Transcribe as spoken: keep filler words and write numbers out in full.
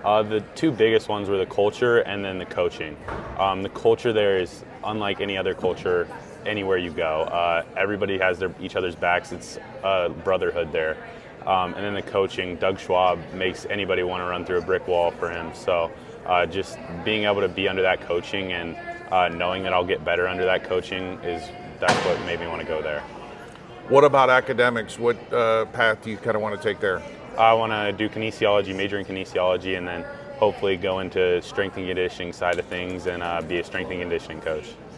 Uh, the two biggest ones were the culture and then the coaching. Um, the culture there is unlike any other culture anywhere you go. Uh, everybody has their each other's backs. It's a brotherhood there. Um, and then the coaching, Doug Schwab makes anybody want to run through a brick wall for him. So uh, just being able to be under that coaching and uh, knowing that I'll get better under that coaching is that's what made me want to go there. What about academics? What uh, path do you kind of want to take there? I want to do kinesiology, major in kinesiology, and then hopefully go into strength and conditioning side of things and uh, be a strength and conditioning coach.